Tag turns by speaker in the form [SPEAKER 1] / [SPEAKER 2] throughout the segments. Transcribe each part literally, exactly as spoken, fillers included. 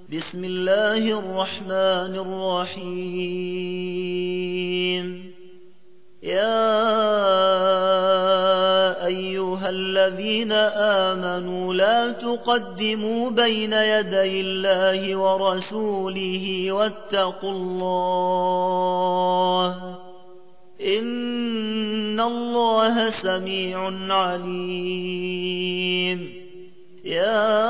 [SPEAKER 1] بسم الله الرحمن الرحيم. يا أيها الذين آمنوا لا تقدموا بين يدي الله ورسوله واتقوا الله إن الله سميع عليم. يا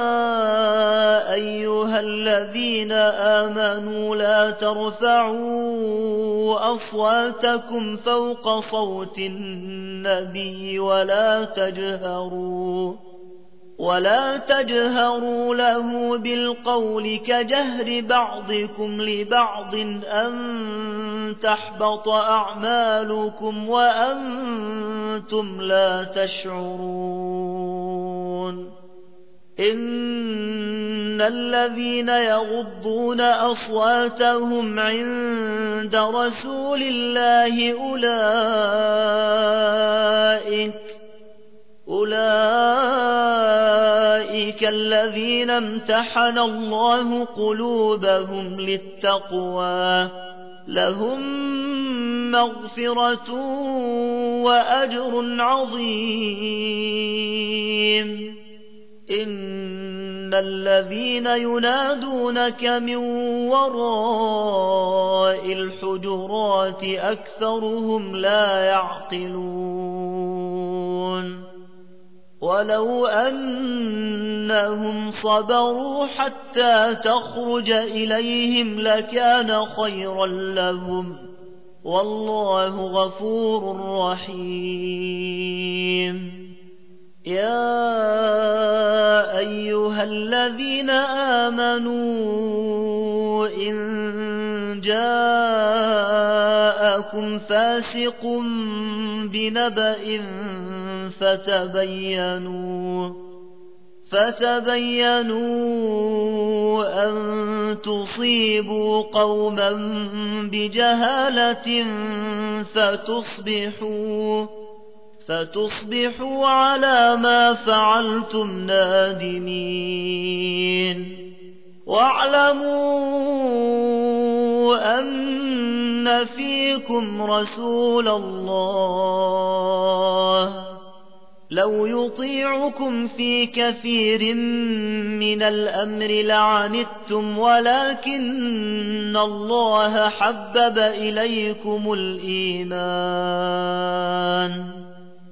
[SPEAKER 1] أيها الذين آمنوا لا ترفعوا أصواتكم فوق صوت النبي ولا تجهروا ولا تجهروا له بالقول كجهر بعضكم لبعض أن تحبط أعمالكم وأنتم لا تشعرون. إن الذين يغضون أصواتهم عند رسول الله أولئك أولئك الذين امتحن الله قلوبهم للتقوى لهم مغفرة وأجر عظيم. إن الذين ينادونك من وراء الحجرات أكثرهم لا يعقلون. ولو أنهم صبروا حتى تخرج إليهم لكان خيرا لهم والله غفور رحيم. يا أيها الذين آمنوا إن جاءكم فاسق بنبأ فتبينوا فتبينوا أن تصيبوا قوما بجهالة فتصبحوا فتصبحوا على ما فعلتم نادمين. واعلموا أن فيكم رسول الله لو يطيعكم في كثير من الأمر لعنتم ولكن الله حبب إليكم الإيمان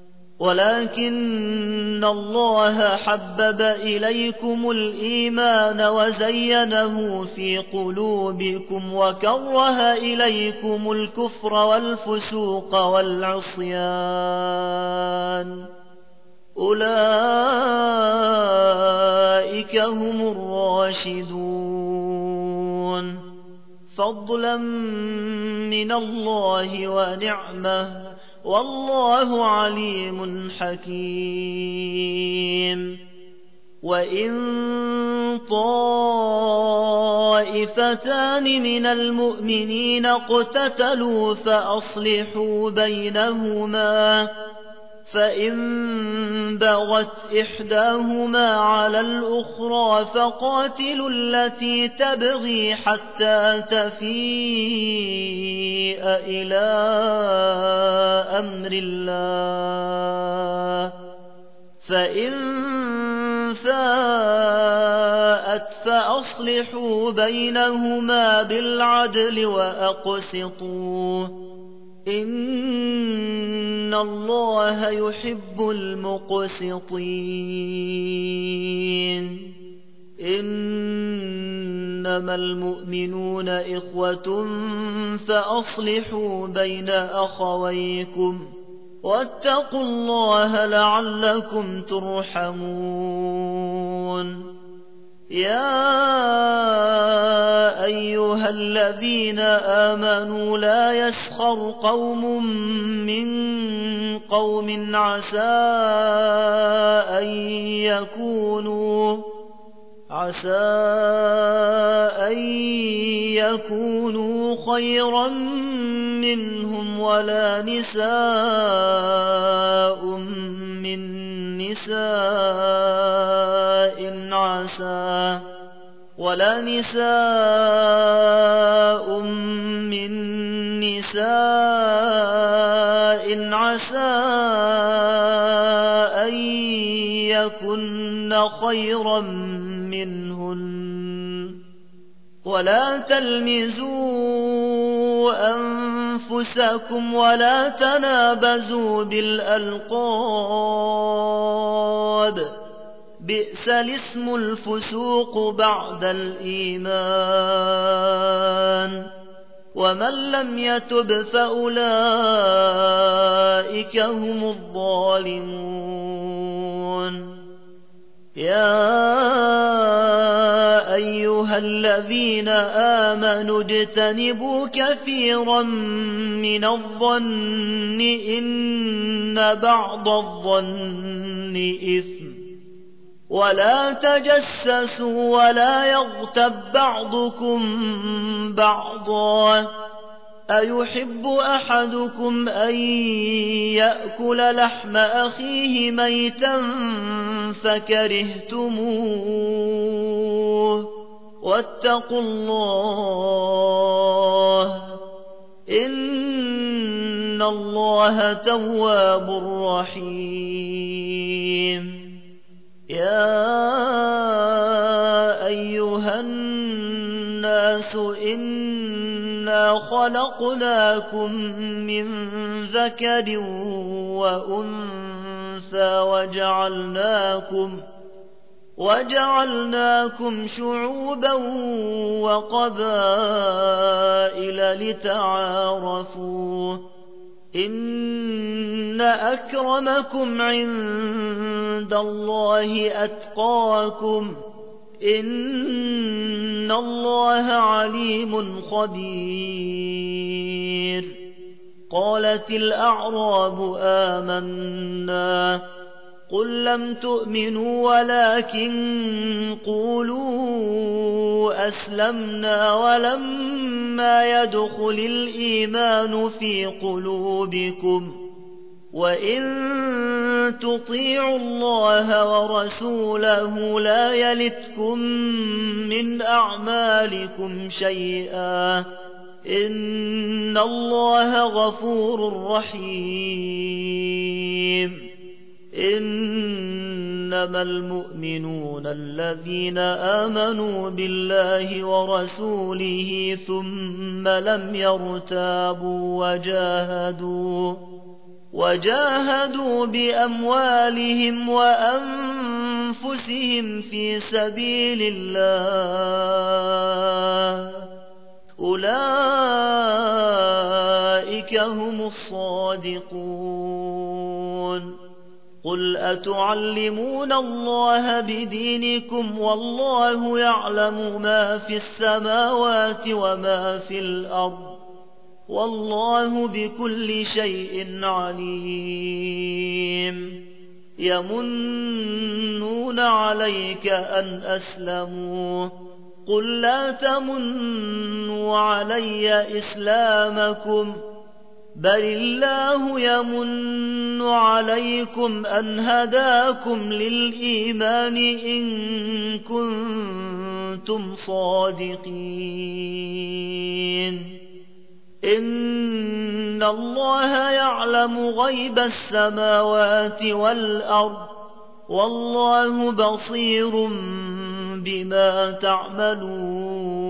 [SPEAKER 1] ولكن الله حبب إليكم الإيمان وزينه في قلوبكم وكره إليكم الكفر والفسوق والعصيان أولئك هم الراشدون فضلا من الله ونعمه والله عليم حكيم. وإن طائفتان من المؤمنين اقتتلوا فأصلحوا بينهما فإن بغت إحداهما على الأخرى فقاتلوا التي تبغي حتى تفيء إلى أمر الله فإن فاءت فأصلحوا بينهما بالعدل وأقسطوا إن الله يحب المقسطين. إنما المؤمنون إخوة فأصلحوا بين أخويكم واتقوا الله لعلكم ترحمون. يا أيها الذين آمنوا لا يسخر قوم من قوم عسى أن يكونوا عسى أن يكونوا خيرا منهم ولا نساء من نساء عسى ولا نساء من نساء عسى أن يكن خيرا منهن ولا تلمزوا أنفسكم ولا تنابزوا بالألقاب بئس الاسم الفسوق بعد الإيمان ومن لم يتب فأولئك هم الظالمون يا أيها الذين آمنوا اجتنبوا كثيرا من الظن إن بعض الظن إثم ولا تجسسوا ولا يغتب بعضكم بعضا أيحب أحدكم أن يأكل لحم أخيه ميتا فكرهتموه واتقوا الله إن الله تواب رحيم يا أيها الناس إنا خلقناكم من ذكر وأنثى وجعلناكم وجعلناكم شعوبا وقبائل لتعارفوا إن أكرمكم عند الله أتقاكم إن الله عليم خبير قالت الأعراب آمنا قل لم تؤمنوا ولكن قولوا أسلمنا ولما يدخل الإيمان في قلوبكم وإن تطيعوا الله ورسوله لا يلتكم من أعمالكم شيئا إن الله غفور رحيم إنما المؤمنون الذين آمنوا بالله ورسوله ثم لم يرتابوا وجاهدوا وجاهدوا بأموالهم وأنفسهم في سبيل الله أولئك هم الصادقون قل أتعلمون الله بدينكم والله يعلم ما في السماوات وما في الأرض والله بكل شيء عليم يمنون عليك أن أسلموا قل لا تمنوا علي إسلامكم بل الله يمن عليكم أن هداكم للإيمان إن كنتم صادقين إن الله يعلم غيب السماوات والأرض والله بصير بما تعملون